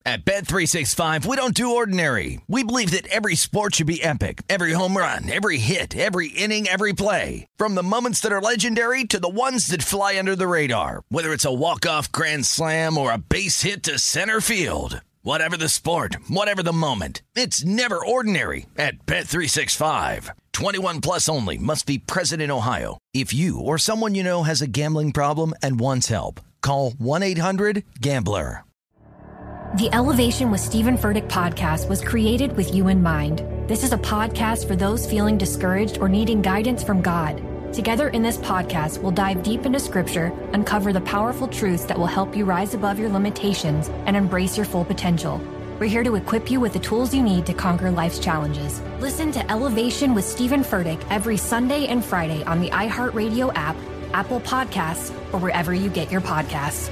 At Bet365, we don't do ordinary. We believe that every sport should be epic. Every home run, every hit, every inning, every play. From the moments that are legendary to the ones that fly under the radar. Whether it's a walk-off grand slam or a base hit to center field. Whatever the sport, whatever the moment. It's never ordinary at Bet365. 21 plus only. Must be present in Ohio. If you or someone you know has a gambling problem and wants help, call 1-800-GAMBLER. The Elevation with Stephen Furtick podcast was created with you in mind. This is a podcast for those feeling discouraged or needing guidance from God. Together in this podcast, we'll dive deep into Scripture, uncover the powerful truths that will help you rise above your limitations and embrace your full potential. We're here to equip you with the tools you need to conquer life's challenges. Listen to Elevation with Stephen Furtick every Sunday and Friday on the iHeartRadio app, Apple Podcasts, or wherever you get your podcasts.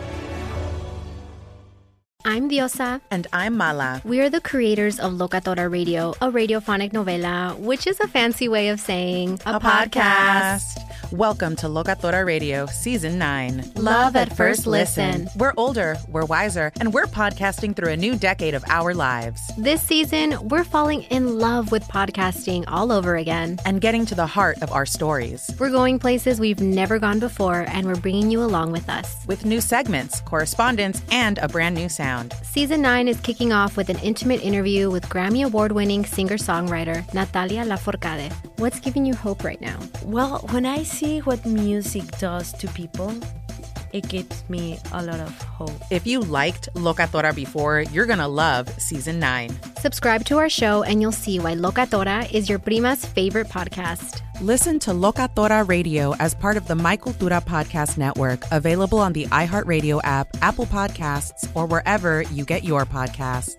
I'm Diosa. And I'm Mala. We are the creators of Locatora Radio, a radiophonic novela, which is a fancy way of saying a podcast. Welcome to Locatora Radio, Season 9. Love at first listen. We're older, we're wiser, and we're podcasting through a new decade of our lives. This season, we're falling in love with podcasting all over again. And getting to the heart of our stories. We're going places we've never gone before, and we're bringing you along with us. With new segments, correspondence, and a brand new sound. Season 9 is kicking off with an intimate interview with Grammy Award-winning singer-songwriter Natalia Lafourcade. What's giving you hope right now? Well, when I see what music does to people, it gives me a lot of hope. If you liked Locatora before, you're going to love Season 9. Subscribe to our show and you'll see why Locatora is your prima's favorite podcast. Listen to Locatora Radio as part of the My Cultura Podcast Network, available on the iHeartRadio app, Apple Podcasts, or wherever you get your podcasts.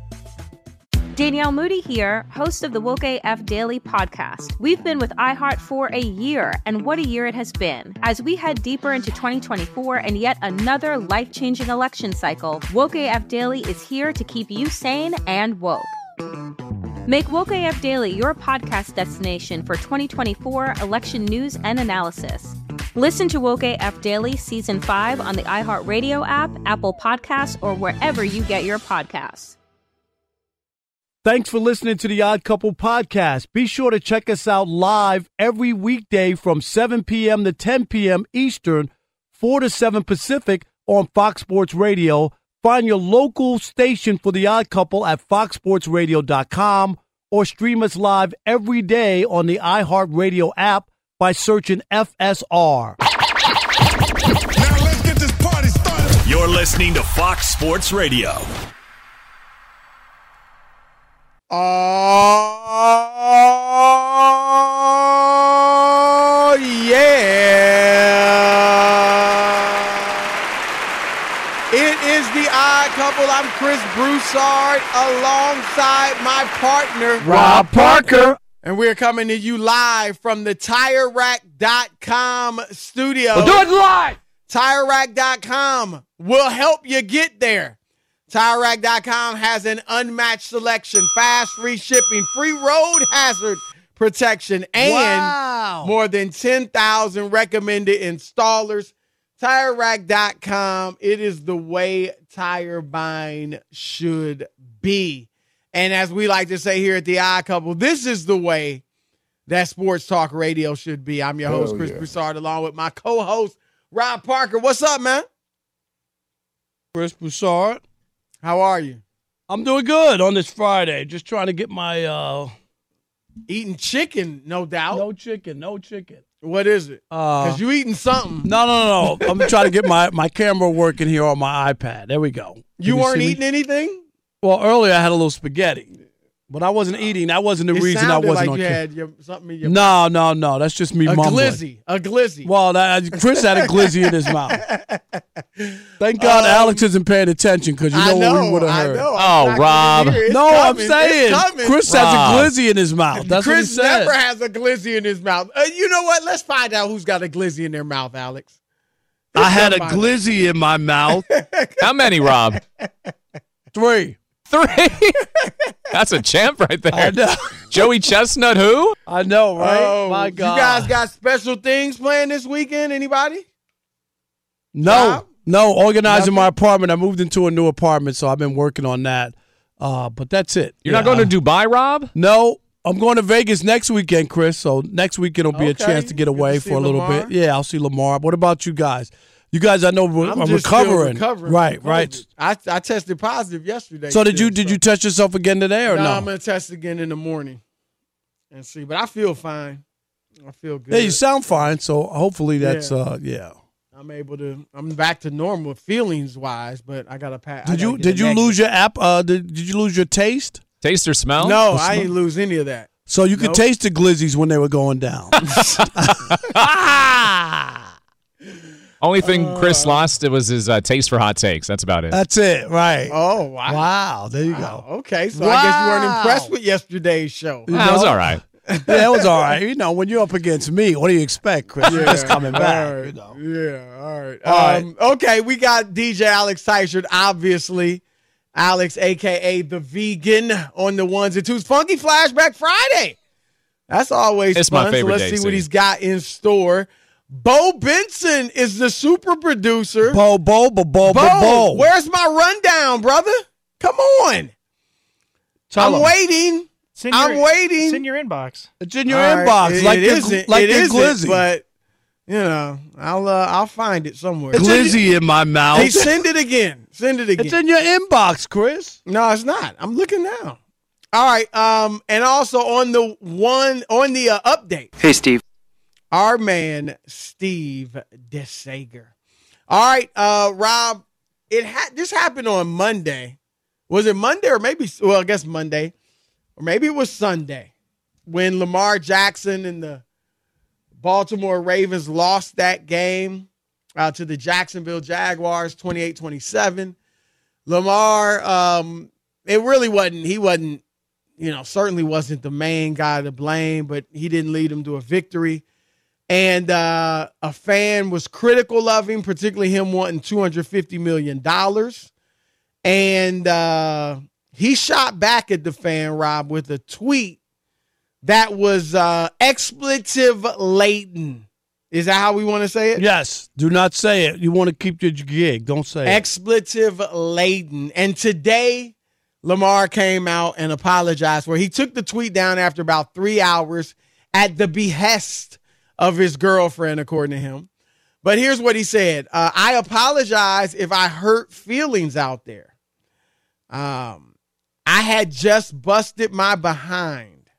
Danielle Moody here, host of the Woke AF Daily podcast. We've been with iHeart for a year, and what a year it has been. As we head deeper into 2024 and yet another life-changing election cycle, Woke AF Daily is here to keep you sane and woke. Make Woke AF Daily your podcast destination for 2024 election news and analysis. Listen to Woke AF Daily Season 5 on the iHeartRadio app, Apple Podcasts, or wherever you get your podcasts. Thanks for listening to the Odd Couple podcast. Be sure to check us out live every weekday from 7 p.m. to 10 p.m. Eastern, 4 to 7 Pacific on Fox Sports Radio. Find your local station for the Odd Couple at foxsportsradio.com or stream us live every day on the iHeartRadio app by searching FSR. Now let's get this party started. You're listening to Fox Sports Radio. Oh, yeah. It is the Odd Couple. I'm Chris Broussard alongside my partner, Rob Parker. And we're coming to you live from the TireRack.com studio. We'll do it live. TireRack.com will help you get there. TireRack.com has an unmatched selection, fast free shipping, free road hazard protection, and more than 10,000 recommended installers. TireRack.com, it is the way tire buying should be. And as we like to say here at the Odd Couple, this is the way that sports talk radio should be. I'm your host, Chris Broussard, along with my co-host, Rob Parker. What's up, man? Chris Broussard. How are you? I'm doing good on this Friday. Just trying to get my eating chicken, no doubt. No chicken. What is it? Because you eating something. No. I'm trying to get my camera working here on my iPad. There we go. You weren't eating anything? Well, earlier I had a little spaghetti. But I wasn't eating. That wasn't the reason I wasn't on camera. You had something in your No. That's just me mumbling. A glizzy. Well, Chris had a glizzy in his mouth. Thank God Alex isn't paying attention because you know what we would have heard. Oh, Rob. I'm saying Chris has a glizzy in his mouth. That's what he said. Chris never has a glizzy in his mouth. You know what? Let's find out who's got a glizzy in their mouth, Alex. I had a glizzy in my mouth. How many, Rob? 3. That's a champ right there. I know. Joey Chestnut, who? I know, right? My God. You guys got special things planned this weekend? Anybody? No. No, organizing Nothing? my apartment. I moved into a new apartment, so I've been working on that. But that's it. You're not going to Dubai, Rob? No, I'm going to Vegas next weekend, Chris. So next weekend will be a chance to get away for a little bit. Yeah, I'll see Lamar. What about you guys? You guys, I know, I'm just recovering. Still recovering. Right. I tested positive yesterday. So did you test yourself again today or no? I'm going to test again in the morning and see. But I feel fine. I feel good. Yeah, you sound fine. So hopefully that's I'm back to normal feelings wise, but I got to pass. Did you lose your app? Did you lose your taste? Taste or smell? No, I ain't lose any of that. So you could taste the glizzies when they were going down. Only thing Chris lost it was his taste for hot takes. That's about it. That's it, right? Oh wow! Wow, there you go. Okay, so I guess you weren't impressed with yesterday's show. That was all right. Yeah, it was all right. You know, when you're up against me, what do you expect, Chris? You're just coming back. Right. You know. Yeah, all right. All right. Okay, we got DJ Alex Teichert, obviously. Alex, a.k.a. The Vegan, on the ones and twos. Funky Flashback Friday. That's always it's fun. My favorite so let's day, see what he's got in store. Bo Benson is the super producer. Bo. Where's my rundown, brother? Come on. I'm waiting. I'm waiting. It's in your inbox. It's in your inbox. Like glizzy. But you know, I'll find it somewhere. Glizzy in my mouth. Hey, send it again. It's in your inbox, Chris. No, it's not. I'm looking now. All right. And also on the update. Hey, Steve. Our man Steve DeSager. All right, Rob. This happened on Monday. Was it Monday or maybe? Well, I guess Monday, or maybe it was Sunday, when Lamar Jackson and the Baltimore Ravens lost that game to the Jacksonville Jaguars, 28-27. Lamar, it really wasn't. He wasn't. Certainly wasn't the main guy to blame, but he didn't lead them to a victory. And a fan was critical of him, particularly him wanting $250 million. And he shot back at the fan, Rob, with a tweet that was expletive laden. Is that how we want to say it? Yes. Do not say it. You want to keep your gig. Don't say it. Expletive laden. And today, Lamar came out and apologized for it. He took the tweet down after about 3 hours at the behest of his girlfriend, according to him. But here's what he said. I apologize if I hurt feelings out there. I had just busted my behind.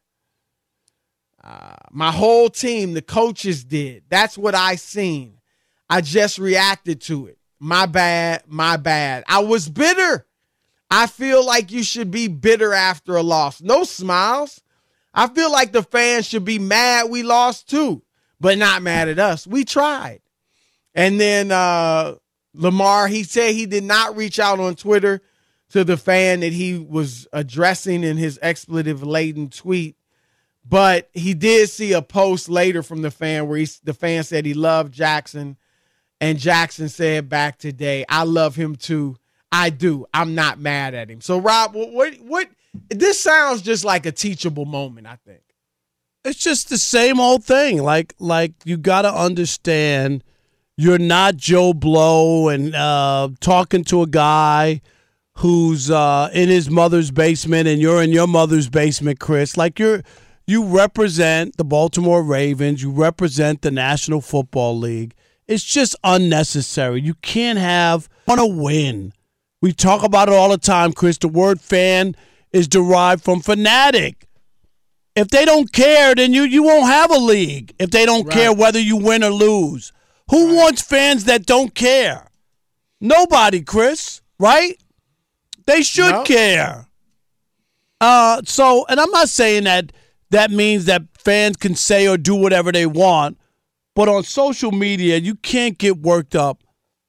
My whole team, the coaches did. That's what I seen. I just reacted to it. My bad. I was bitter. I feel like you should be bitter after a loss. No smiles. I feel like the fans should be mad we lost too, but not mad at us. We tried. And then Lamar, he said he did not reach out on Twitter to the fan that he was addressing in his expletive-laden tweet. But he did see a post later from the fan where the fan said he loved Jackson. And Jackson said back today, I love him too. I do. I'm not mad at him. So, Rob, what this sounds just like a teachable moment, I think. It's just the same old thing. Like you got to understand you're not Joe Blow and talking to a guy who's in his mother's basement and you're in your mother's basement, Chris. Like you represent the Baltimore Ravens. You represent the National Football League. It's just unnecessary. You can't want to win. We talk about it all the time, Chris. The word fan is derived from fanatic. If they don't care, then you won't have a league. If they don't care whether you win or lose. Who wants fans that don't care? Nobody, Chris, right? They should care. And I'm not saying that means that fans can say or do whatever they want, but on social media, you can't get worked up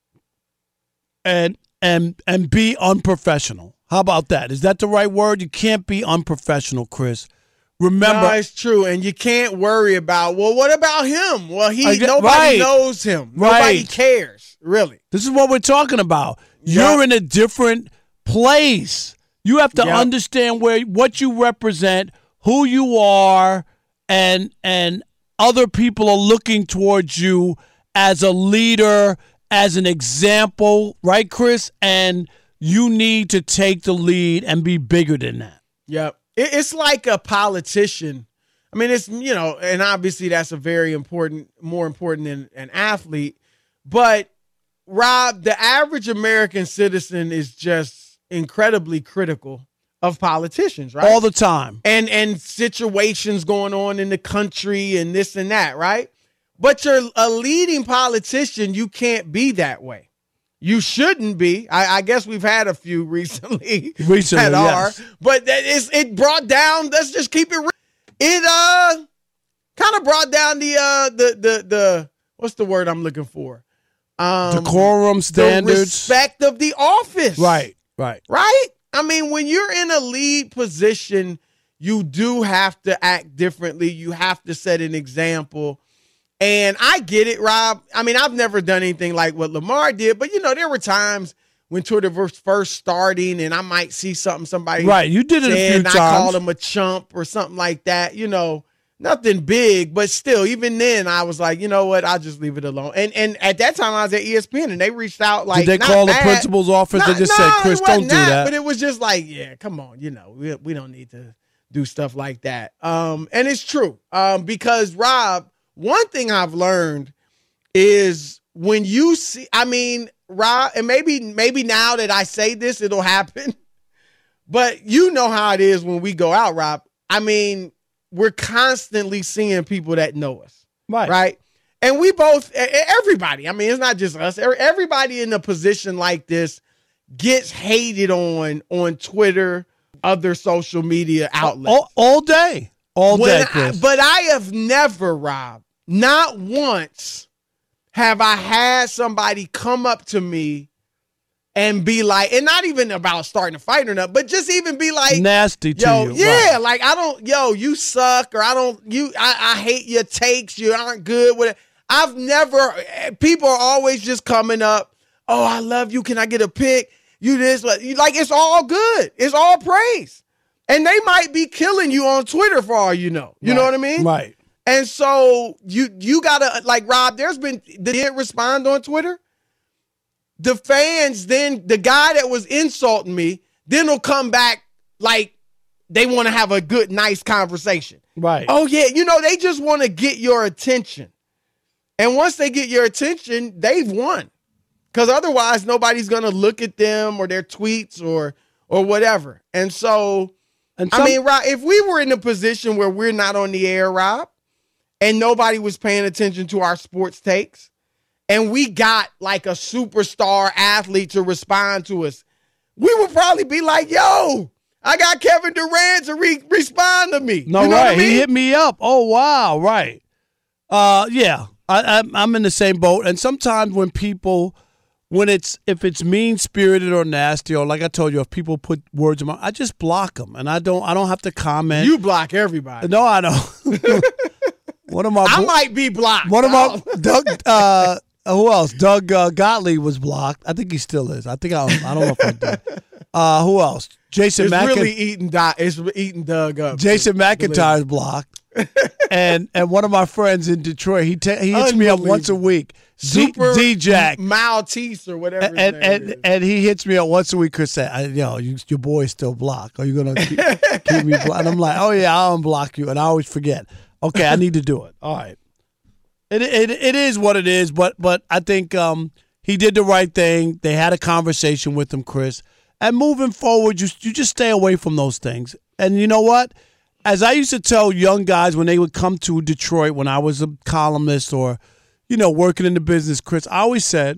and be unprofessional. How about that? Is that the right word? You can't be unprofessional, Chris. Remember, no, it's true, and you can't worry about. Well, what about him? Well, nobody knows him. Nobody cares, really. This is what we're talking about. You're in a different place. You have to understand what you represent, who you are, and other people are looking towards you as a leader as an example, right, Chris? And you need to take the lead and be bigger than that. Yep. It's like a politician. I mean, it's, and obviously that's more important than an athlete. But, Rob, the average American citizen is just incredibly critical of politicians, right? All the time. And situations going on in the country and this and that, right? But you're a leading politician, you can't be that way. You shouldn't be. I guess we've had a few recently that are. Yes. But it brought down, let's just keep it real. It kind of brought down the what's the word I'm looking for? Decorum standards. The respect of the office. Right. I mean, when you're in a lead position, you do have to act differently. You have to set an example. And I get it, Rob. I mean, I've never done anything like what Lamar did, but, there were times when Twitter was first starting and I might see somebody you did it a few times. I called him a chump or something like that, nothing big, but still, even then I was like, you know what, I'll just leave it alone. And at that time I was at ESPN and they reached out like, did they call the principal's office? They just said, Chris, don't do that. But it was just like, yeah, come on, we don't need to do stuff like that. And it's true. Because Rob, one thing I've learned is when you see, Rob, and maybe now that I say this, it'll happen. But you know how it is when we go out, Rob. I mean, we're constantly seeing people that know us. Right. And we both, everybody, I mean, it's not just us. Everybody in a position like this gets hated on Twitter, other social media outlets. All day. All day, Chris. But I have never, Rob, not once have I had somebody come up to me and be like, and not even about starting a fight or nothing, but just even be like nasty to you. Yeah, right. Like you suck, or I hate your takes, you aren't good with it. I've never, people are always just coming up, oh, I love you, can I get a pic? You this, like it's all good. It's all praise. And they might be killing you on Twitter for all you know. You know what I mean? Right. And so you gotta, like, Rob, they didn't respond on Twitter. The fans, then the guy that was insulting me, then will come back like they want to have a good, nice conversation. Right. Oh, yeah. They just want to get your attention. And once they get your attention, they've won. Because otherwise, nobody's going to look at them or their tweets or whatever. And so, Rob, if we were in a position where we're not on the air, Rob, and nobody was paying attention to our sports takes, and we got like a superstar athlete to respond to us, we would probably be like, yo, I got Kevin Durant to respond to me. No, you know right. what I mean? He hit me up. Oh, wow. Right. Yeah, I'm in the same boat. And sometimes when people, if it's mean-spirited or nasty, or like I told you, if people put words in my, I just block them. And I don't have to comment. You block everybody. No, I don't. I might be blocked. One of my Doug. Who else? Doug Gottlieb was blocked. I think he still is. I don't know if I did. Who else? Jason It's McIntyre. really eating Doug up. Jason McIntyre is blocked. and one of my friends in Detroit, he hits me up once a week. Super D-Jack. Maltese or whatever. And he hits me up once a week. Chris said, your boy's still blocked. Are you going to keep me blocked? And I'm like, oh, yeah, I'll unblock you. And I always forget. Okay, I need to do it. All right. It is what it is, but I think he did the right thing. They had a conversation with him, Chris. And moving forward, you just stay away from those things. And you know what? As I used to tell young guys when they would come to Detroit when I was a columnist or, working in the business, Chris, I always said,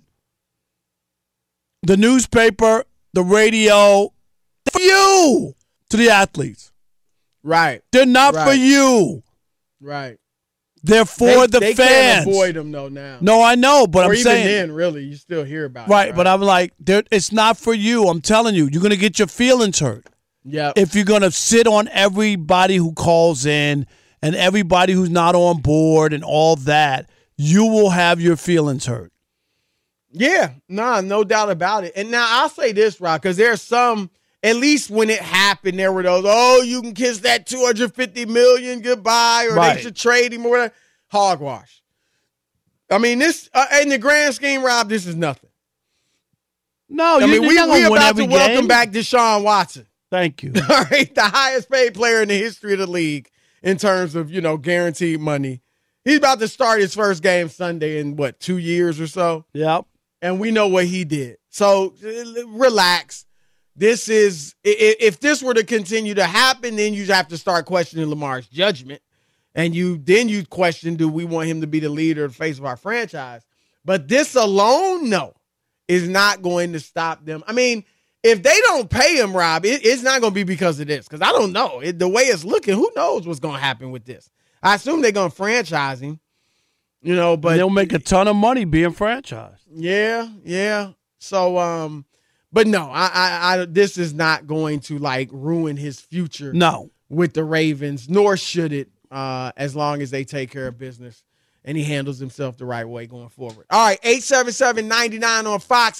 the newspaper, the radio, for you, to the athletes. Right. They're not for you. Right. They're for the they fans. Can't avoid them though now. No, I know, but I'm saying. Or even then, really, you still hear about it. Right, but I'm like, it's not for you. I'm telling you, you're going to get your feelings hurt. Yeah. If you're going to sit on everybody who calls in and everybody who's not on board and all that, you will have your feelings hurt. Yeah, no doubt about it. And now I'll say this, Rob, because there's some, at least when it happened, there were those, oh, you can kiss that $250 million goodbye, or they should trade him or whatever. Hogwash. I mean, this in the grand scheme, Rob, this is nothing. No, I mean, we about to welcome game. back Deshaun Watson. Thank you. All right, the highest paid player in the history of the league in terms of, guaranteed money. He's about to start his first game Sunday in, 2 years or so? Yep. And we know what he did. So relax. This is, if this were to continue to happen, then you have to start questioning Lamar's judgment. And you question, do we want him to be the leader, the face of our franchise? But this alone, no, is not going to stop them. I mean, if they don't pay him, Rob, it's not going to be because of this. Because I don't know. The way it's looking, who knows what's going to happen with this? I assume they're going to franchise him, but they'll make a ton of money being franchised. Yeah. So, but no, I this is not going to ruin his future. No, with the Ravens, nor should it. As long as they take care of business and he handles himself the right way going forward. All right, 877-99 on Fox,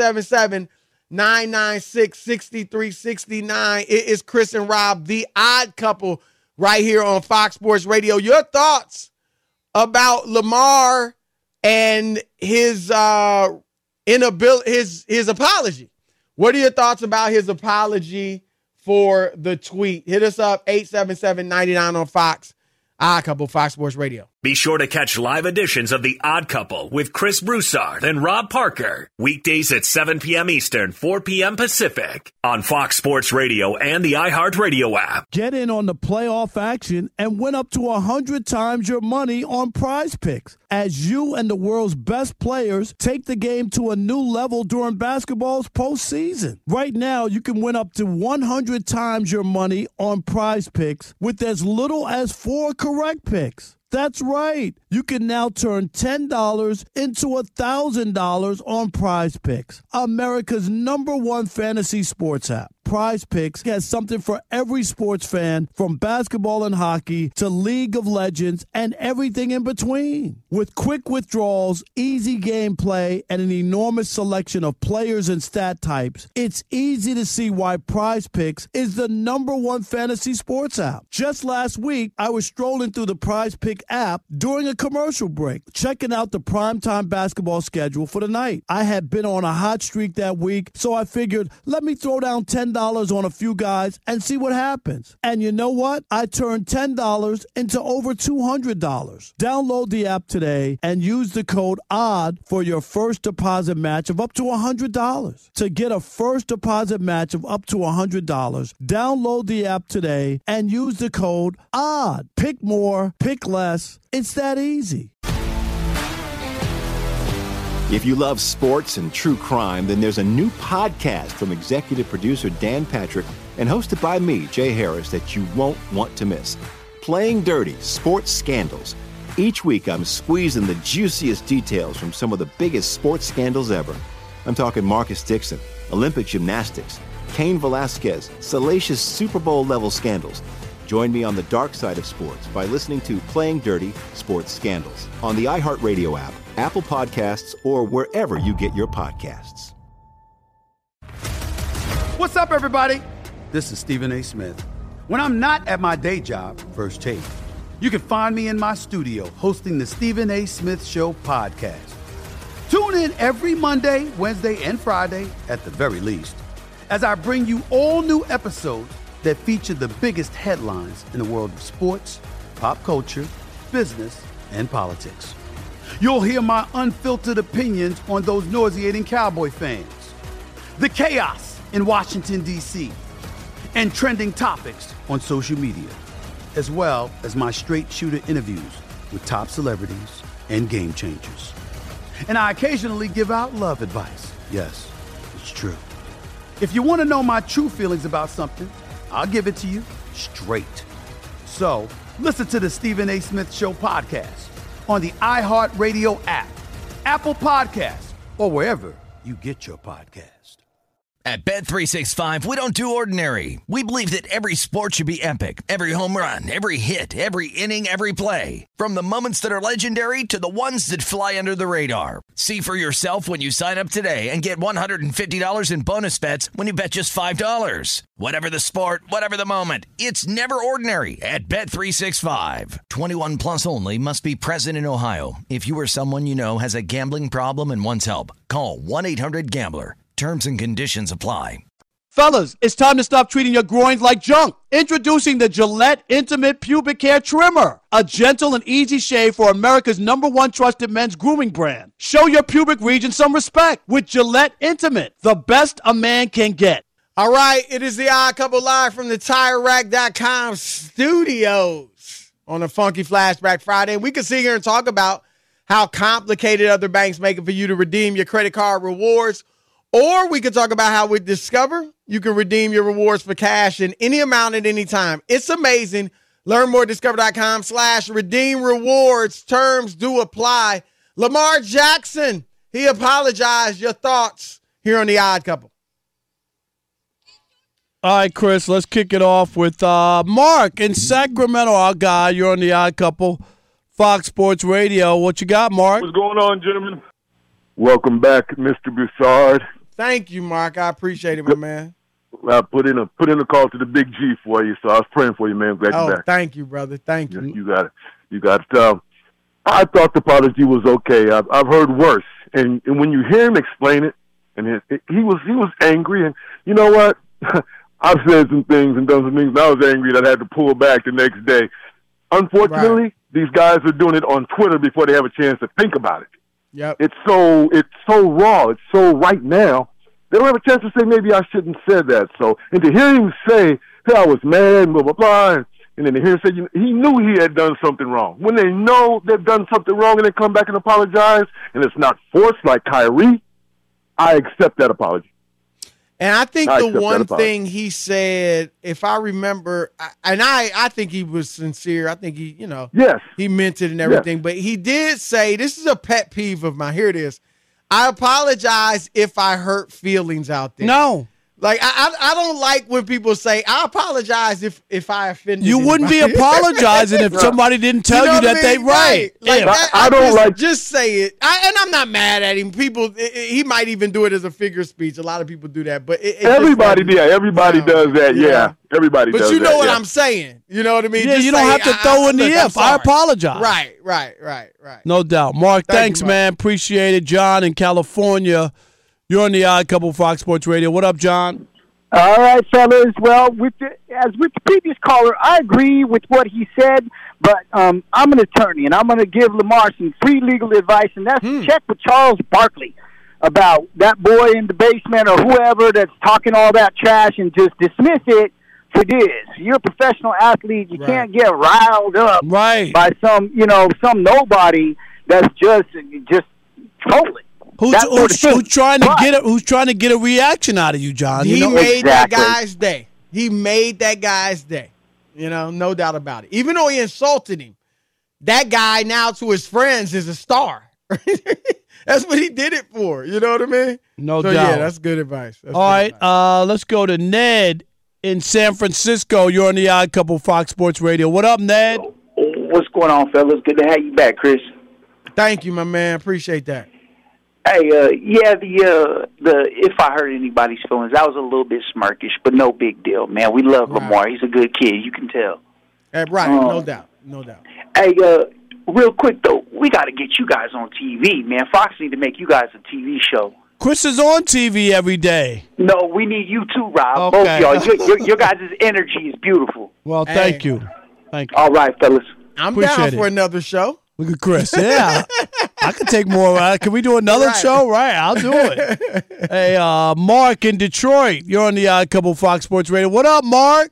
877-996-6369. It is Chris and Rob, the Odd Couple, right here on Fox Sports Radio. Your thoughts about Lamar and his inability, his apology. What are your thoughts about his apology for the tweet? Hit us up, 877-99 on Fox. Odd Couple, Fox Sports Radio. Be sure to catch live editions of The Odd Couple with Chris Broussard and Rob Parker. Weekdays at 7 p.m. Eastern, 4 p.m. Pacific on Fox Sports Radio and the iHeartRadio app. Get in on the playoff action and win up to 100 times your money on Prize Picks as you and the world's best players take the game to a new level during basketball's postseason. Right now, you can win up to 100 times your money on Prize Picks with as little as 4 correct picks. That's right. You can now turn $10 into $1,000 on Prize Picks, America's #1 fantasy sports app. Prize Picks has something for every sports fan, from basketball and hockey to League of Legends and everything in between. With quick withdrawals, easy gameplay, and an enormous selection of players and stat types, it's easy to see why Prize Picks is the #1 fantasy sports app. Just last week, I was strolling through the Prize Pick app during a commercial break, checking out the primetime basketball schedule for the night. I had been on a hot streak that week, so I figured, let me throw down $10 on a few guys and see what happens. And you know what? I turned $10 into over $200. Download the app today and use the code ODD for your first deposit match of up to $100. To get a first deposit match of up to $100, download the app today and use the code ODD. Pick more, pick less. It's that easy. If you love sports and true crime, then there's a new podcast from executive producer Dan Patrick and hosted by me, Jay Harris, that you won't want to miss. Playing Dirty: Sports Scandals. Each week, I'm squeezing the juiciest details from some of the biggest sports scandals ever. I'm talking Marcus Dixon, Olympic gymnastics, Cain Velasquez, salacious Super Bowl-level scandals. Join me on the dark side of sports by listening to Playing Dirty: Sports Scandals on the iHeartRadio app, Apple Podcasts, or wherever you get your podcasts. What's up, everybody? This is Stephen A. Smith. When I'm not at my day job, First Take, you can find me in my studio hosting the Stephen A. Smith Show podcast. Tune in every Monday, Wednesday, and Friday, at the very least, as I bring you all new episodes that feature the biggest headlines in the world of sports, pop culture, business, and politics. You'll hear my unfiltered opinions on those nauseating Cowboy fans, the chaos in Washington, D.C., and trending topics on social media, as well as my straight shooter interviews with top celebrities and game changers. And I occasionally give out love advice. Yes, it's true. If you want to know my true feelings about something, I'll give it to you straight. So, listen to the Stephen A. Smith Show podcast on the iHeartRadio app, Apple Podcasts, or wherever you get your podcast. At Bet365, we don't do ordinary. We believe that every sport should be epic. Every home run, every hit, every inning, every play. From the moments that are legendary to the ones that fly under the radar. See for yourself when you sign up today and get $150 in bonus bets when you bet just $5. Whatever the sport, whatever the moment, it's never ordinary at Bet365. 21 plus only. Must be present in Ohio. If you or someone you know has a gambling problem and wants help, call 1-800-GAMBLER. Terms and conditions apply. Fellas, it's time to stop treating your groins like junk. Introducing the Gillette Intimate Pubic Hair Trimmer, a gentle and easy shave for America's #1 trusted men's grooming brand. Show your pubic region some respect with Gillette Intimate, the best a man can get. All right, it is the Odd Couple live from the TireRack.com studios on a Funky Flashback Friday. We can sit here and talk about how complicated other banks make it for you to redeem your credit card rewards. Or we could talk about how with Discover, you can redeem your rewards for cash in any amount at any time. It's amazing. Learn more at discover.com/redeem rewards. Terms do apply. Lamar Jackson, he apologized. Your thoughts here on The Odd Couple. All right, Chris, let's kick it off with Mark in Sacramento, our guy. You're on The Odd Couple, Fox Sports Radio. What you got, Mark? What's going on, gentlemen? Welcome back, Mr. Broussard. Thank you, Mark. I appreciate it, my man. I put in a call to the Big G for you, so I was praying for you, man. Glad you're back. Thank you, brother. Thank you. You got it. You got it. I thought the apology was okay. I've heard worse, and when you hear him explain it, and he was angry, and you know what? I've said some things and done some things, and I was angry that I had to pull back the next day. Unfortunately, These guys are doing it on Twitter before they have a chance to think about it. Yep. It's so raw. It's so right now. They don't have a chance to say maybe I shouldn't have said that. So, and to hear him say, hey, I was mad, blah, blah, blah, and then to hear him say, he knew he had done something wrong. When they know they've done something wrong and they come back and apologize, and it's not forced like Kyrie, I accept that apology. And I think the one thing he said, if I remember, and I think he was sincere. I think he, yes, he meant it and everything. Yes. But he did say, this is a pet peeve of mine. Here it is. I apologize if I hurt feelings out there. No. Like, I don't like when people say, I apologize if I offended you. Wouldn't be apologizing if somebody didn't tell you that they right. Like, I don't just say it. And I'm not mad at him. People, he might even do it as a figure of speech. A lot of people do that. But everybody does that. Yeah. Everybody does that. But you know what I'm saying. You know what I mean? Yeah, just you don't have to throw in the if. I apologize. Right. No doubt. Mark, thanks, man. Appreciate it. John in California. You're on The Odd Couple, Fox Sports Radio. What up, John? All right, fellas. Well, as with the previous caller, I agree with what he said, but I'm an attorney, and I'm going to give Lamar some free legal advice, and that's check with Charles Barkley about that boy in the basement or whoever that's talking all that trash and just dismiss it for this. You're a professional athlete. You can't get riled up by some nobody that's just trolling. Who's trying to get a reaction out of you, John? He made that guy's day. He made that guy's day. No doubt about it. Even though he insulted him, that guy now to his friends is a star. That's what he did it for. You know what I mean? No doubt. Yeah, that's good advice. All right, let's go to Ned in San Francisco. You're on The Odd Couple, Fox Sports Radio. What up, Ned? What's going on, fellas? Good to have you back, Chris. Thank you, my man. Appreciate that. Hey, the if I hurt anybody's feelings, that was a little bit smirkish, but no big deal, man. We love Lamar. He's a good kid. You can tell. Right, no doubt. Hey, real quick, though, we got to get you guys on TV, man. Fox need to make you guys a TV show. Chris is on TV every day. No, we need you too, Rob. Okay. Both y'all. Your guys' energy is beautiful. Well, thank you. All right, fellas. I'm down for another show. Look at Chris. Yeah. I could take more. Can we do another show? Right, I'll do it. Hey, Mark in Detroit. You're on The Odd Couple, Fox Sports Radio. What up, Mark?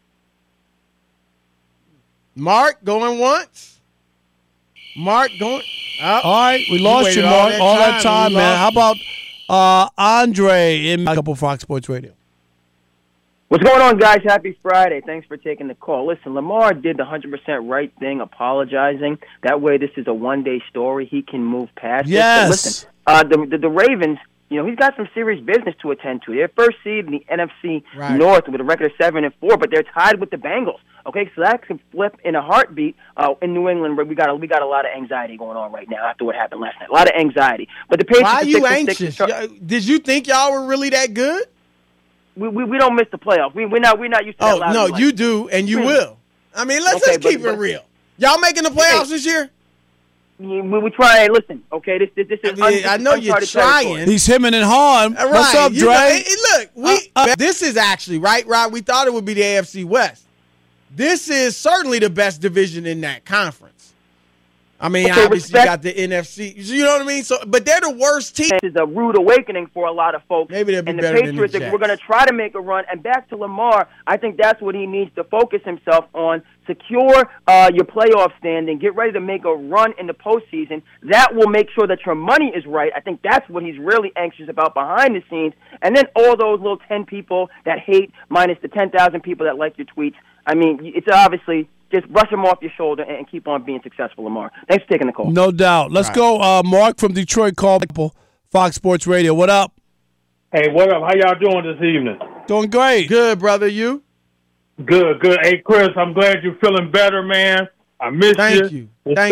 Mark going once. Mark going up. All right, we lost you, Mark. All that time, man. How about Andre in Odd Couple, Fox Sports Radio? What's going on, guys? Happy Friday. Thanks for taking the call. Listen, Lamar did the 100% right thing, apologizing. That way, this is a one-day story. He can move past it. But listen, the Ravens You know, he's got some serious business to attend to. They're first seed in the NFC Right. North with a record of 7-4, but they're tied with the Bengals. Okay, so that could flip in a heartbeat in New England, where we got a lot of anxiety going on right now after what happened last night. A lot of anxiety. But the Patriots Why are you 6-6. anxious? Did you think y'all were really that good? We don't miss the playoffs. We're not used to that. Oh, no, you do, and you will. I mean, let's just keep it real. Y'all making the playoffs this year? We try. Listen, okay. This is. I know you're trying. He's hemming and hawing. Right. What's up, You Dre? know, look, this is actually right, Rob. We thought it would be the AFC West. This is certainly the best division in that conference. I mean, obviously you got the NFC. You know what I mean? So, but they're the worst team. This is a rude awakening for a lot of folks. Maybe they'll be and the better than Patriots, the Jets. we're going to try to make a run. And back to Lamar, I think that's what he needs to focus himself on. Secure your playoff standing. Get ready to make a run in the postseason. That will make sure that your money is right. I think that's what he's really anxious about behind the scenes. And then all those little 10 people that hate minus the 10,000 people that like your tweets. I mean, it's obviously just brush them off your shoulder and keep on being successful, Lamar. Thanks for taking the call. No doubt. Let's go, Mark from Detroit, call Fox Sports Radio. What up? Hey, what up? How y'all doing this evening? Doing great. Good, brother. You? Good. Hey, Chris, I'm glad you're feeling better, man. I miss you. Thank you. The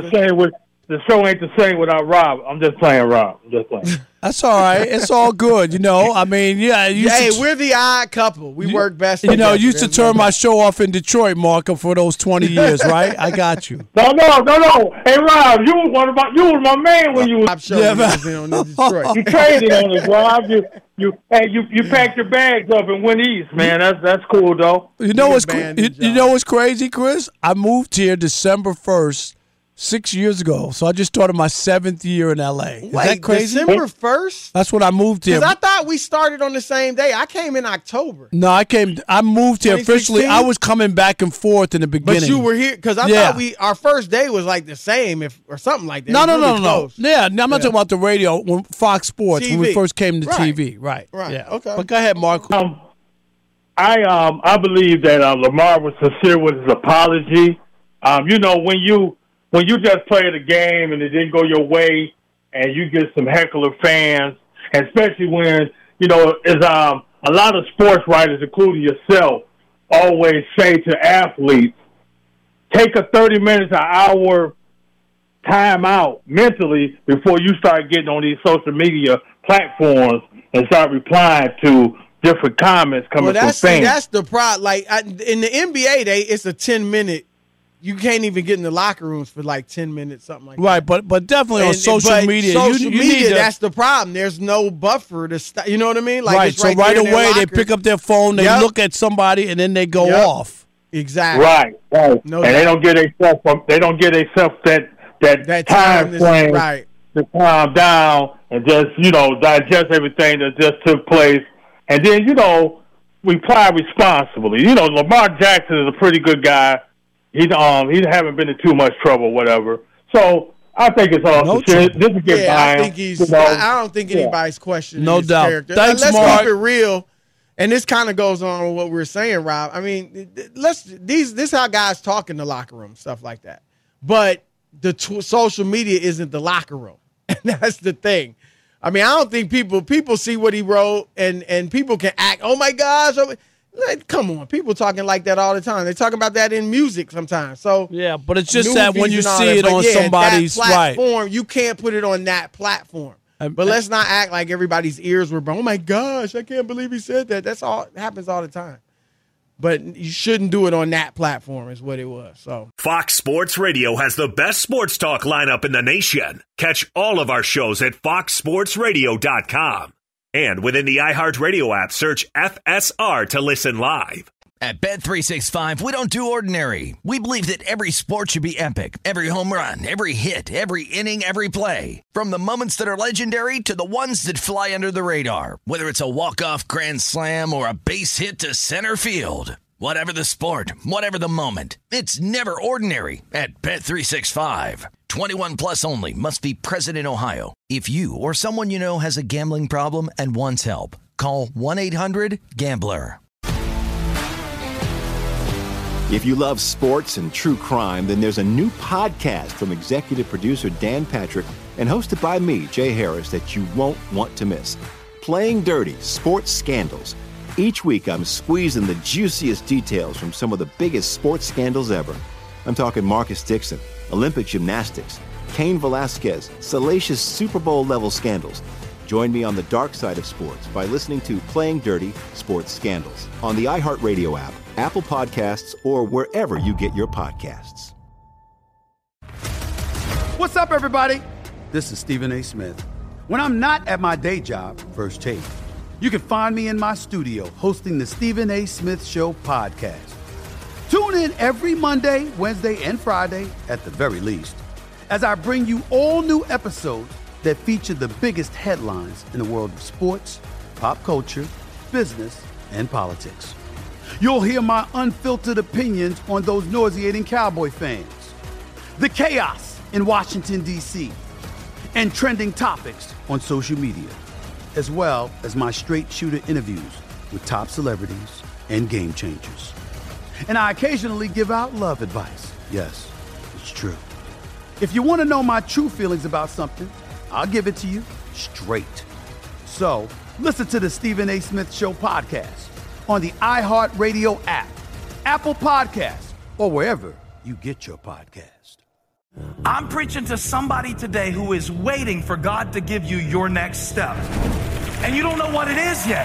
show ain't the same without Rob. I'm just playing, Rob. I'm just playing. That's all right. It's all good. You know, I mean, yeah. We're the odd couple. We work best. You know, together. you used to turn my show off in Detroit, Mark, for those 20 years, right? I got you. No. Hey, Rob, you was my man when you was. Detroit. You traded on us, Rob. You packed your bags up and went east, man. That's cool, though. You know what's crazy, Chris? I moved here December 1st. 6 years ago, so I just started my 7th year in L.A. Is that crazy? December 1st? That's when I moved here. Because I thought we started on the same day. I came in October. No, I moved here officially. I was coming back and forth in the beginning. But you were here because I thought our first day was like the same, or something like that. No. Yeah, I'm not talking about the radio. When Fox Sports, when we first came to TV, right? Yeah. Okay. But go ahead, Mark. I believe that Lamar was sincere with his apology. You know, when you just play the game and it didn't go your way, and you get some heckler fans, and especially when you know, as a lot of sports writers, including yourself, always say to athletes, take a 30 minutes, an hour time out mentally before you start getting on these social media platforms and start replying to different comments coming from fans. That's the problem. Like in the NBA, it's a 10-minute. You can't even get in the locker rooms for like 10 minutes, something like that. Right, but definitely on social media. Social you media, need that's the problem. There's no buffer to stop. You know what I mean? Like, right, it's so right away they pick up their phone, they look at somebody, and then they go off. Exactly. Right. No and they don't get themselves that time frame to calm down and just, digest everything that just took place. And then, reply responsibly. Lamar Jackson is a pretty good guy. He haven't been in too much trouble, whatever. So I think it's all shit. This is get by him. I don't think anybody's questioning his character. Thanks, Let's Mark. keep it real. And this kind of goes on with what we were saying, Rob. I mean, this is how guys talk in the locker room, stuff like that. But the social media isn't the locker room, and that's the thing. I mean, I don't think people see what he wrote, and people can act. Oh my gosh. Like, come on, people talking like that all the time. They talk about that in music sometimes. So yeah, but it's just that when you see it on somebody's platform, you can't put it on that platform. But let's not act like everybody's ears were. Oh my gosh, I can't believe he said that. That's all. It happens all the time. But you shouldn't do it on that platform, is what it was. So Fox Sports Radio has the best sports talk lineup in the nation. Catch all of our shows at foxsportsradio.com. And within the iHeartRadio app, search FSR to listen live. At Bet365, we don't do ordinary. We believe that every sport should be epic. Every home run, every hit, every inning, every play. From the moments that are legendary to the ones that fly under the radar. Whether it's a walk-off grand slam or a base hit to center field. Whatever the sport, whatever the moment. It's never ordinary at Bet365. 21 plus only. Must be present in Ohio. If you or someone you know has a gambling problem and wants help, call 1-800-GAMBLER. If you love sports and true crime, then there's a new podcast from executive producer Dan Patrick and hosted by me, Jay Harris, that you won't want to miss. Playing Dirty: Sports Scandals. Each week, I'm squeezing the juiciest details from some of the biggest sports scandals ever. I'm talking Marcus Dixon, Olympic gymnastics, Cain Velasquez, salacious Super Bowl-level scandals. Join me on the dark side of sports by listening to Playing Dirty: Sports Scandals on the iHeartRadio app, Apple Podcasts, or wherever you get your podcasts. What's up, everybody? This is Stephen A. Smith. When I'm not at my day job, First Take, you can find me in my studio hosting the Stephen A. Smith Show podcast. Tune in every Monday, Wednesday, and Friday, at the very least, as I bring you all new episodes that feature the biggest headlines in the world of sports, pop culture, business, and politics. You'll hear my unfiltered opinions on those nauseating Cowboy fans, the chaos in Washington, D.C., and trending topics on social media, as well as my straight shooter interviews with top celebrities and game changers. And I occasionally give out love advice. Yes, it's true. If you want to know my true feelings about something, I'll give it to you straight. So listen to the Stephen A. Smith Show podcast on the iHeartRadio app, Apple Podcasts, or wherever you get your podcast. I'm preaching to somebody today who is waiting for God to give you your next step. And you don't know what it is yet.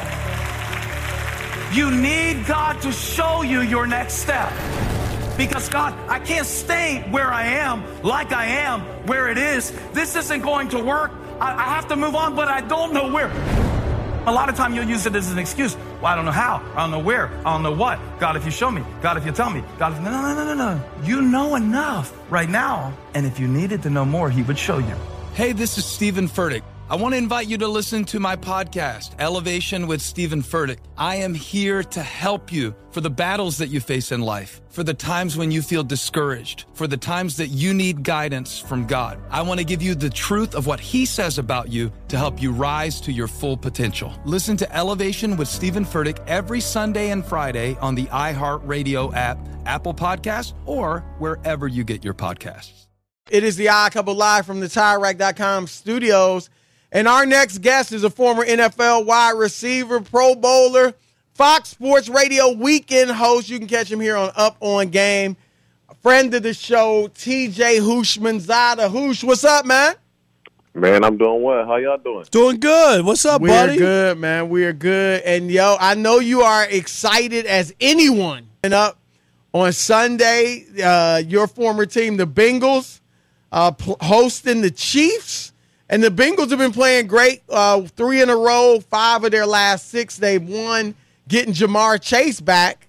You need God to show you your next step. Because God, I can't stay where I am, like I am, where it is. This isn't going to work. I have to move on, but I don't know where. A lot of time you'll use it as an excuse. Well, I don't know how. I don't know where. I don't know what. God, if you show me. God, if you tell me. God, if... No. You know enough right now. And if you needed to know more, he would show you. Hey, this is Stephen Furtick. I want to invite you to listen to my podcast, Elevation with Stephen Furtick. I am here to help you for the battles that you face in life, for the times when you feel discouraged, for the times that you need guidance from God. I want to give you the truth of what he says about you to help you rise to your full potential. Listen to Elevation with Stephen Furtick every Sunday and Friday on the iHeartRadio app, Apple Podcasts, or wherever you get your podcasts. It is the Odd Couple live from the TireRack.com studios. And our next guest is a former NFL wide receiver, Pro Bowler, Fox Sports Radio weekend host. You can catch him here on Up On Game. A friend of the show, TJ Houshmandzadeh. Hoosh, what's up, man? Man, I'm doing well. How y'all doing? Doing good. What's up, buddy? We're good, man. We're good. And, yo, I know you are excited as anyone. And up on Sunday, your former team, the Bengals, hosting the Chiefs. And the Bengals have been playing great, 3 in a row, 5 of their last 6 they've won, getting Jamar Chase back.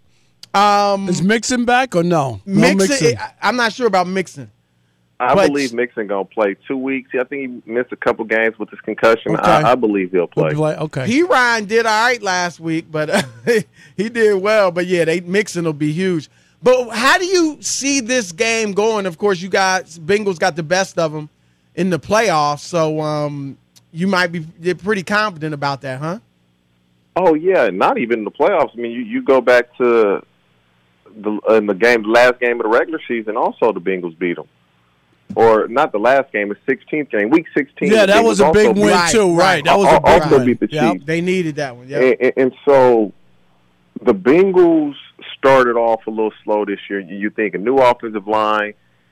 Is Mixon back or no? Mixon. I'm not sure about Mixon. I believe Mixon going to play 2 weeks. I think he missed a couple games with his concussion. Okay. I believe he'll play. Okay. Ryan did all right last week, but he did well. But, yeah, Mixon will be huge. But how do you see this game going? Of course, Bengals got the best of them in the playoffs, so you might be pretty confident about that, huh? Oh, yeah, not even in the playoffs. I mean, you go back to the last game of the regular season, also the Bengals beat them. Or not the last game, the 16th game, week 16. Yeah, that was a big win, too, right. That was a big win. Beat the Chiefs. They needed that one, yeah. And so the Bengals started off a little slow this year. You think a new offensive line,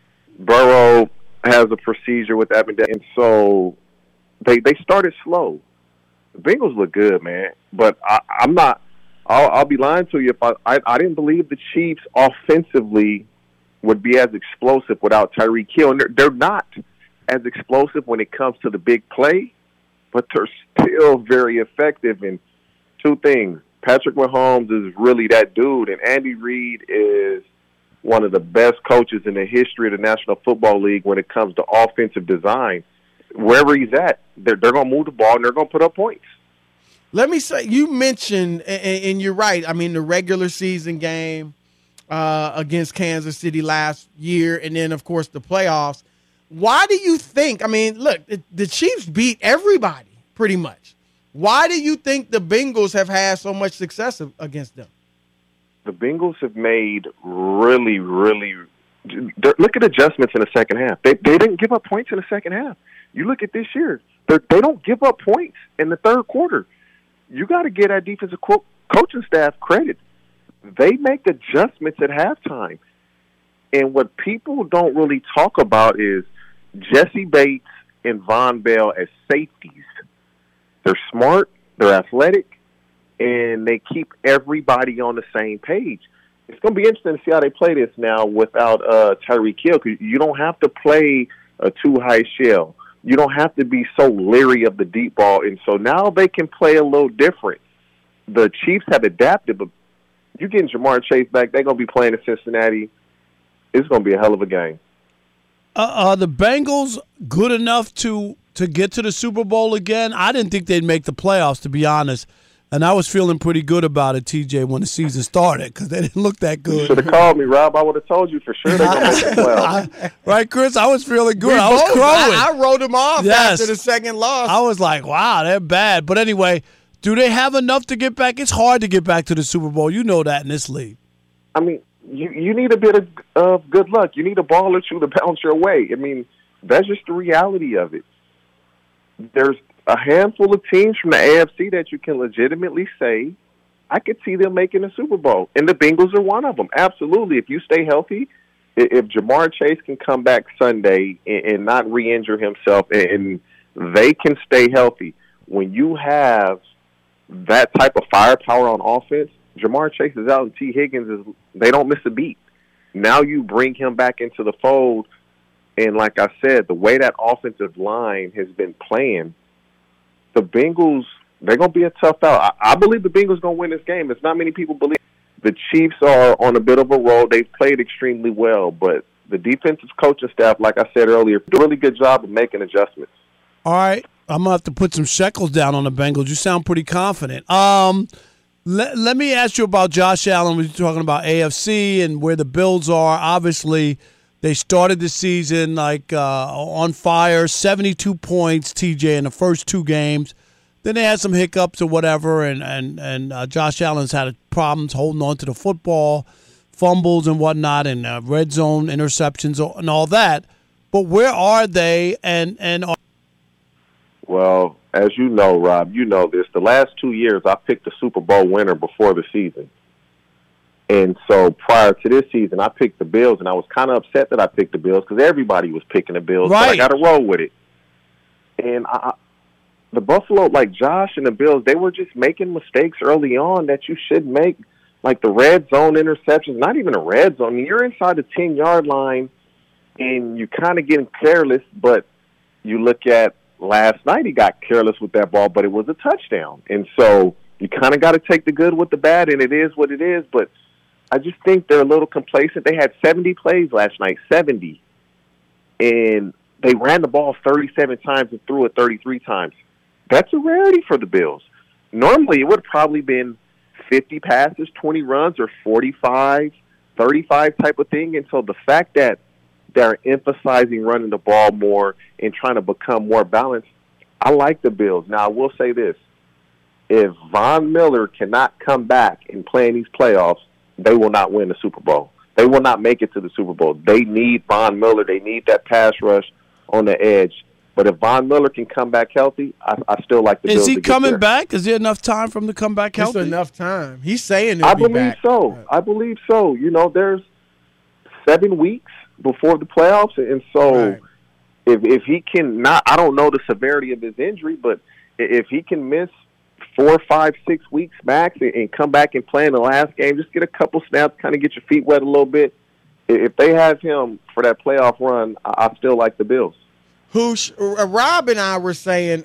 Burrow has a procedure with Amendola, and so they started slow. The Bengals look good, man, but I'm not. I'll be lying to you if I didn't believe the Chiefs offensively would be as explosive without Tyreek Hill. And they're not as explosive when it comes to the big play, but they're still very effective. And two things: Patrick Mahomes is really that dude, and Andy Reid is one of the best coaches in the history of the National Football League when it comes to offensive design. Wherever he's at, they're going to move the ball and they're going to put up points. Let me say, you mentioned, and you're right, I mean, the regular season game against Kansas City last year, and then, of course, the playoffs. Why do you think, I mean, look, the Chiefs beat everybody pretty much. Why do you think the Bengals have had so much success against them? The Bengals have made really, really look at adjustments in the second half. They didn't give up points in the second half. You look at this year, they don't give up points in the third quarter. You got to get our defensive coaching staff credit. They make adjustments at halftime. And what people don't really talk about is Jesse Bates and Von Bell as safeties. They're smart, they're athletic, and they keep everybody on the same page. It's going to be interesting to see how they play this now without Tyreek Hill, because you don't have to play a too-high shell. You don't have to be so leery of the deep ball, and so now they can play a little different. The Chiefs have adapted, but you getting Jamar Chase back, they're going to be playing in Cincinnati. It's going to be a hell of a game. Are the Bengals good enough to get to the Super Bowl again? I didn't think they'd make the playoffs, to be honest. And I was feeling pretty good about it, TJ, when the season started, because they didn't look that good. You should have called me, Rob. I would have told you for sure they're going to make the playoffs. Right, Chris? I was feeling good. I was crowing. I wrote them off after the second loss. I was like, wow, they're bad. But anyway, do they have enough to get back? It's hard to get back to the Super Bowl. You know that in this league. I mean, you need a bit of good luck. You need a ball or two to bounce your way. I mean, that's just the reality of it. There's a handful of teams from the AFC that you can legitimately say, I could see them making the Super Bowl. And the Bengals are one of them. Absolutely. If you stay healthy, if Jamar Chase can come back Sunday and not re-injure himself and they can stay healthy, when you have that type of firepower on offense, Jamar Chase is out and T. Higgins they don't miss a beat. Now you bring him back into the fold, and like I said, the way that offensive line has been playing, the Bengals, they're going to be a tough out. I believe the Bengals going to win this game. It's not many people believe. The Chiefs are on a bit of a roll. They've played extremely well, but the defensive coaching staff, like I said earlier, did a really good job of making adjustments. All right. I'm going to have to put some shekels down on the Bengals. You sound pretty confident. Let me ask you about Josh Allen. We're talking about AFC and where the Bills are. Obviously, they started the season on fire, 72 points, TJ, in the first two games. Then they had some hiccups or whatever, and Josh Allen's had problems holding on to the football, fumbles and whatnot, and red zone interceptions and all that. But where are they? Well, as you know, Rob, you know this. The last 2 years, I picked the Super Bowl winner before the season. And so prior to this season, I picked the Bills, and I was kind of upset that I picked the Bills because everybody was picking the Bills. Right. But I got to roll with it. And the Buffalo, like Josh and the Bills, they were just making mistakes early on that you shouldn't make, like the red zone interceptions, not even a red zone. I mean, you're inside the 10-yard line, and you're kind of getting careless, but you look at last night, he got careless with that ball, but it was a touchdown. And so you kind of got to take the good with the bad, and it is what it is. But I just think they're a little complacent. They had 70 plays last night, 70. And they ran the ball 37 times and threw it 33 times. That's a rarity for the Bills. Normally, it would have probably been 50 passes, 20 runs, or 45, 35 type of thing. And so the fact that they're emphasizing running the ball more and trying to become more balanced, I like the Bills. Now, I will say this. If Von Miller cannot come back and play in these playoffs, they will not win the Super Bowl. They will not make it to the Super Bowl. They need Von Miller. They need that pass rush on the edge. But if Von Miller can come back healthy, I still like the Bills. Is he coming back? Is there enough time for him to come back healthy? There's enough time. He's saying he'll be back. I believe so. You know, there's 7 weeks before the playoffs, and so if he can not, I don't know the severity of his injury, but if he can miss 4, 5, 6 weeks max and come back and play in the last game, just get a couple snaps, kind of get your feet wet a little bit. If they have him for that playoff run, I still like the Bills. Rob and I were saying,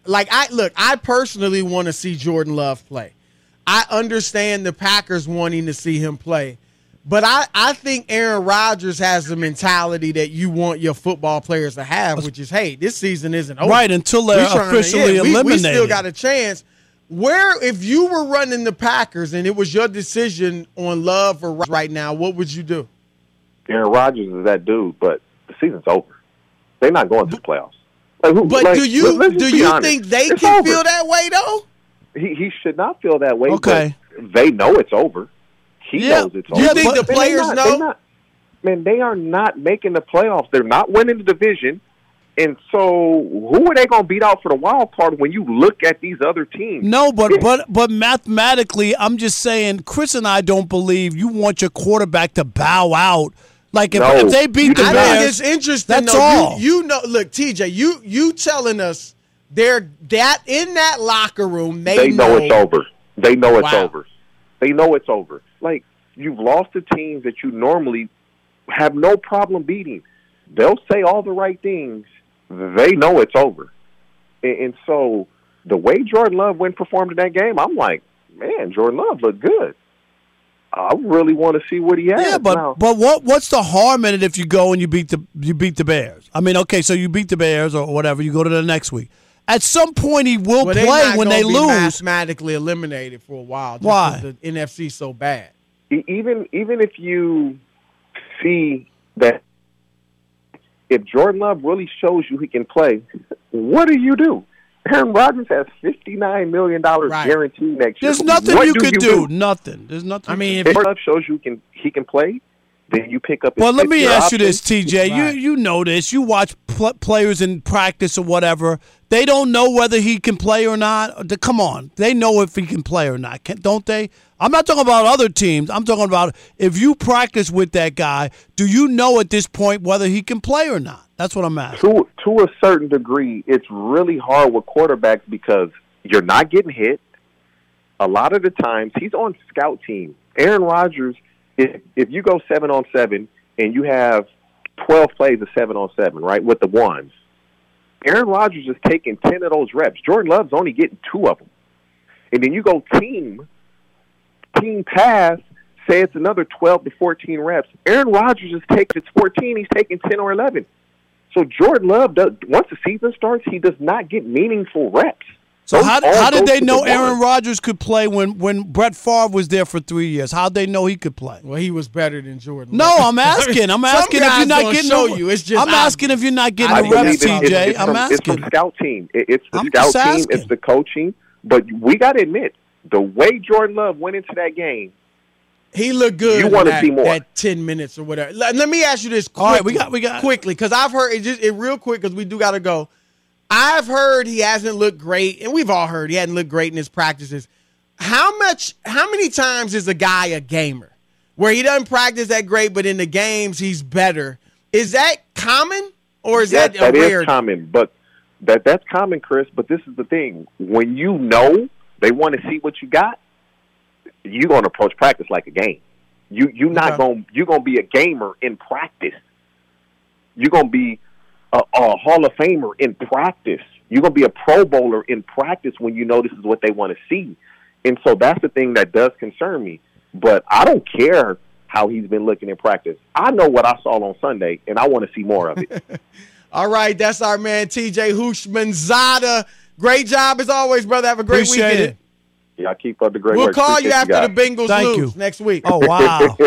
I personally want to see Jordan Love play. I understand the Packers wanting to see him play. But I think Aaron Rodgers has the mentality that you want your football players to have, which is, hey, this season isn't over. Right, until they're officially eliminated. We still got a chance. If you were running the Packers and it was your decision on Love or Rodgers right now, what would you do? Aaron Rodgers is that dude, but the season's over. They're not going to the playoffs. Do you think they can feel that way, though? He should not feel that way. Okay. But they know it's over. He knows it's over. You think the players know? Man, they are not making the playoffs. They're not winning the division. And so who are they going to beat out for the wild card when you look at these other teams? No, but mathematically, I'm just saying, Chris and I don't believe you want your quarterback to bow out. Like, if they beat the Bears, I think it's interesting, that's all. You know, look, TJ, you telling us they're that in that locker room, they know it's over. They know it's over. They know it's over. Like, you've lost to teams that you normally have no problem beating. They'll say all the right things. They know it's over. And so the way Jordan Love went and performed in that game, I'm like, man, Jordan Love looked good. I really want to see what he has. Yeah, but what's the harm in it if you go and you beat the Bears? I mean, okay, so you beat the Bears or whatever, you go to the next week. At some point, he will play when they lose. Mathematically eliminated for a while. Why? The NFC so bad. Even if you see that. If Jordan Love really shows you he can play, what do? Aaron Rodgers has $59 million guaranteed next year. There's nothing you could do. Nothing. There's nothing. I mean, if Jordan Love shows you he can play, then you pick up his Well, let me ask you this, options. TJ. You know this. You watch players in practice or whatever. They don't know whether he can play or not. Come on. They know if he can play or not, don't they? I'm not talking about other teams. I'm talking about if you practice with that guy, do you know at this point whether he can play or not? That's what I'm asking. To a certain degree, it's really hard with quarterbacks because you're not getting hit. A lot of the times, he's on scout team. Aaron Rodgers, if you go 7-on-7 and you have 12 plays of 7-on-7, right, with the ones, Aaron Rodgers is taking 10 of those reps. Jordan Love's only getting 2 of them. And then you go team pass, say it's another 12 to 14 reps. Aaron Rodgers is taking, it's 14, he's taking 10 or 11. So Jordan Love, once the season starts, he does not get meaningful reps. So how did they know Aaron Rodgers could play when Brett Favre was there for 3 years? How'd they know he could play? Well, he was better than Jordan. No, I'm asking. I'm asking if you're not getting I'm asking if you're not getting the reps, TJ. I'm asking. It's from scout team. It's the scout team. It's the coaching. But we got to admit, the way Jordan Love went into that game, he looked good. You want to see more. That 10 minutes or whatever. Let me ask you this quickly. All right, we got quickly because I've heard it real quick because we do got to go. I've heard he hasn't looked great, and we've all heard he hadn't looked great in his practices. How many times is a guy a gamer where he doesn't practice that great, but in the games he's better? Is that common, or is that rare? That is common, but that's common, Chris. But this is the thing: when you know they want to see what you got, you're going to approach practice like a game. You're gonna be a gamer in practice. You're gonna be a Hall of Famer in practice. You're going to be a Pro Bowler in practice when you know this is what they want to see. And so that's the thing that does concern me. But I don't care how he's been looking in practice. I know what I saw on Sunday, and I want to see more of it. All right, that's our man, TJ Houshmandzadeh. Great job as always, brother. Have a great weekend. It. Yeah, keep up the great work. We'll call you after the Bengals lose next week. Oh, wow.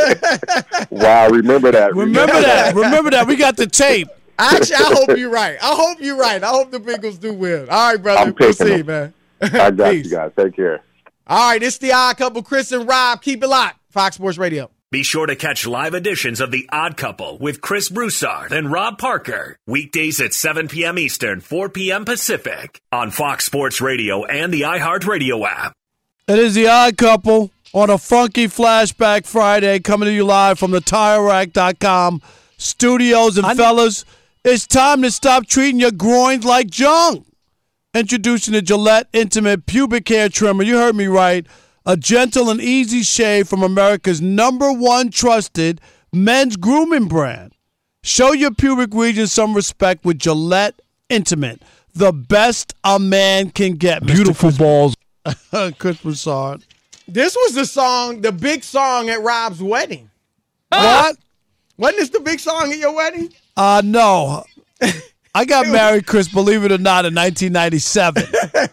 Wow, remember that. Remember that. We got the tape. Actually, I hope you're right. I hope the Bengals do win. All right, brother. We'll see, man. I got you guys. Take care. All right, it's the Odd Couple, Chris and Rob. Keep it locked. Fox Sports Radio. Be sure to catch live editions of The Odd Couple with Chris Broussard and Rob Parker. Weekdays at 7 p.m. Eastern, 4 p.m. Pacific on Fox Sports Radio and the iHeartRadio app. It is The Odd Couple on a funky Flashback Friday, coming to you live from the TireRack.com studios. And fellas, it's time to stop treating your groins like junk. Introducing the Gillette Intimate Pubic Hair Trimmer. You heard me right. A gentle and easy shave from America's #1 trusted men's grooming brand. Show your pubic region some respect with Gillette Intimate. The best a man can get. Beautiful balls. Chris Broussard. This was the big song at Rob's wedding. What? Wasn't this the big song at your wedding? No. I got married, Chris, believe it or not, in 1997.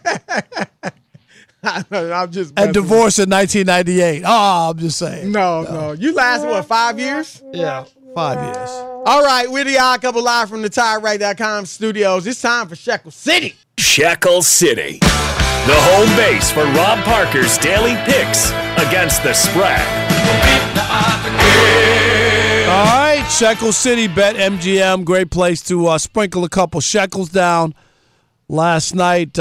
I'm just and divorced in 1998. Oh, I'm just saying. No. You last, 5 years? Yeah, 5 years. All right, we're the Odd Couple live from the TireRack.com studios. It's time for Shekel City. Shekel City, the home base for Rob Parker's daily picks against the spread. All right, Shekel City Bet MGM, great place to sprinkle a couple shekels down. Last night,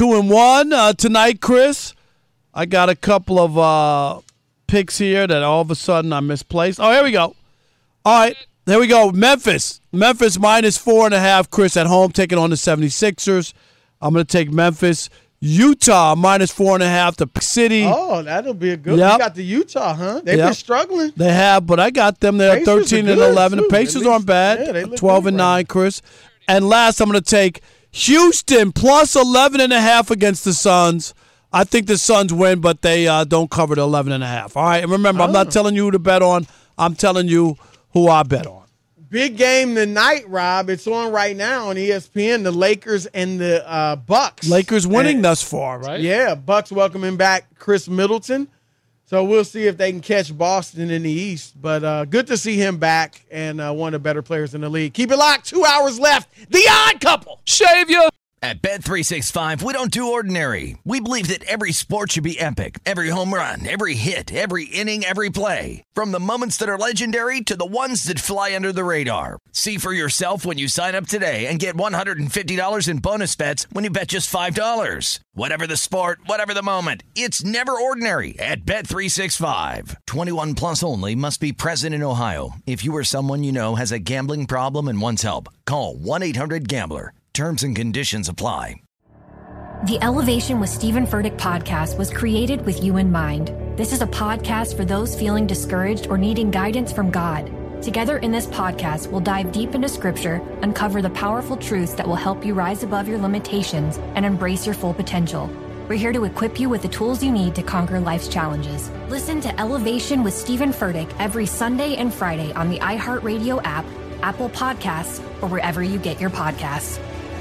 2-1. Tonight, Chris, I got a couple of picks here that all of a sudden I misplaced. Oh, here we go. All right, there we go. Memphis minus 4.5. Chris at home taking on the 76ers. I'm going to take Memphis. Utah minus 4.5 to City. Oh, that'll be a good one. Yep. You got the Utah, huh? They've been struggling. They have, but I got them there at 13 and 11. Too. The Pacers aren't bad. Yeah, they look 12 good and right 9, Chris. And last, I'm going to take Houston plus 11.5 against the Suns. I think the Suns win, but they don't cover the 11.5. All right, and remember, I'm not telling you who to bet on. I'm telling you who I bet on. Big game tonight, Rob. It's on right now on ESPN. The Lakers and the Bucks. Lakers winning thus far, right? Yeah, Bucks welcoming back Chris Middleton. So we'll see if they can catch Boston in the East. But good to see him back and one of the better players in the league. Keep it locked. 2 hours left. The Odd Couple. Shave you. At Bet365, we don't do ordinary. We believe that every sport should be epic. Every home run, every hit, every inning, every play. From the moments that are legendary to the ones that fly under the radar. See for yourself when you sign up today and get $150 in bonus bets when you bet just $5. Whatever the sport, whatever the moment, it's never ordinary at Bet365. 21 plus only. Must be present in Ohio. If you or someone you know has a gambling problem and wants help, call 1-800-GAMBLER. Terms and conditions apply. The Elevation with Stephen Furtick podcast was created with you in mind. This is a podcast for those feeling discouraged or needing guidance from God. Together in this podcast, we'll dive deep into Scripture, uncover the powerful truths that will help you rise above your limitations and embrace your full potential. We're here to equip you with the tools you need to conquer life's challenges. Listen to Elevation with Stephen Furtick every Sunday and Friday on the iHeartRadio app, Apple Podcasts, or wherever you get your podcasts.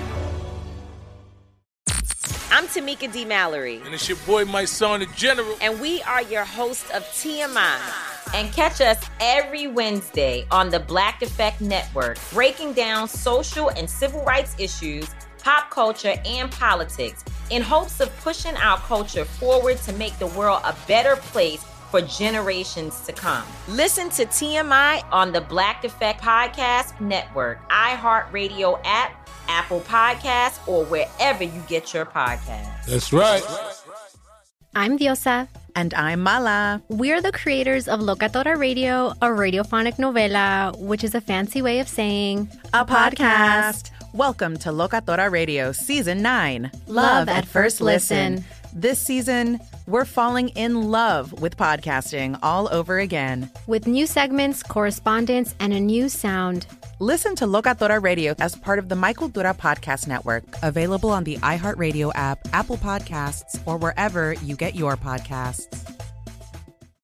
I'm Tamika D. Mallory. And it's your boy, my son, the General. And we are your hosts of TMI. And catch us every Wednesday on the Black Effect Network, breaking down social and civil rights issues, pop culture, and politics in hopes of pushing our culture forward to make the world a better place for generations to come. Listen to TMI on the Black Effect Podcast Network, iHeartRadio app, Apple Podcasts, or wherever you get your podcasts. That's right. I'm Diosa. And I'm Mala. We're the creators of Locatora Radio, a radiophonic novela, which is a fancy way of saying a podcast. Welcome to Locatora Radio Season 9. Love at First Listen. This season, we're falling in love with podcasting all over again. With new segments, correspondence, and a new sound. Listen to Locatora Radio as part of the My Cultura Podcast Network. Available on the iHeartRadio app, Apple Podcasts, or wherever you get your podcasts.